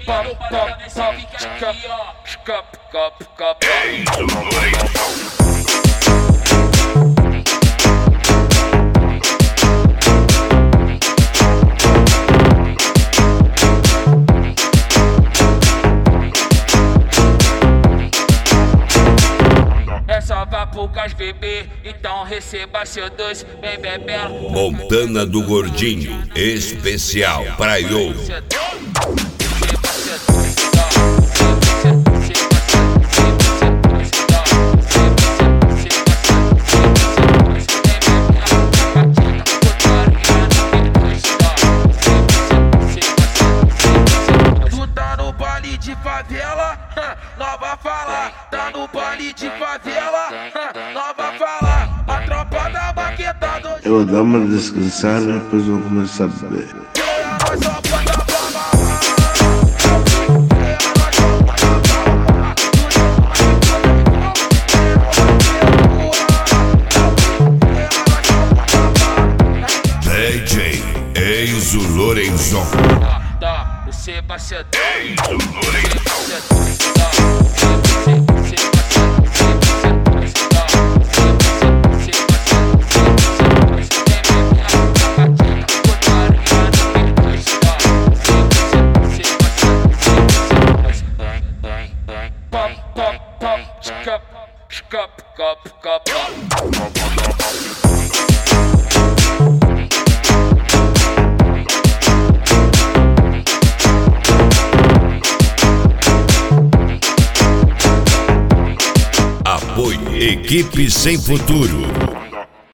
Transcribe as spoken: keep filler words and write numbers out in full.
Pop, pop, pop, scap, scap, scap, scap. É só pra poucas bebê, então receba seu doce, bem bebendo. Montana do Gordinho, especial pra Iô. Tu tá no baile de favela, nova fala. Tá no baile de favela, nova fala. A tropa da baqueta do... Eu vou dar uma descansada e depois vou começar a beber. D J Enzo Lorenzon. Tá, você vai ser Enzo Lorenzon. Pop, pop, pop, scap, scap, scap, scap. Apoio Equipe Sem Futuro.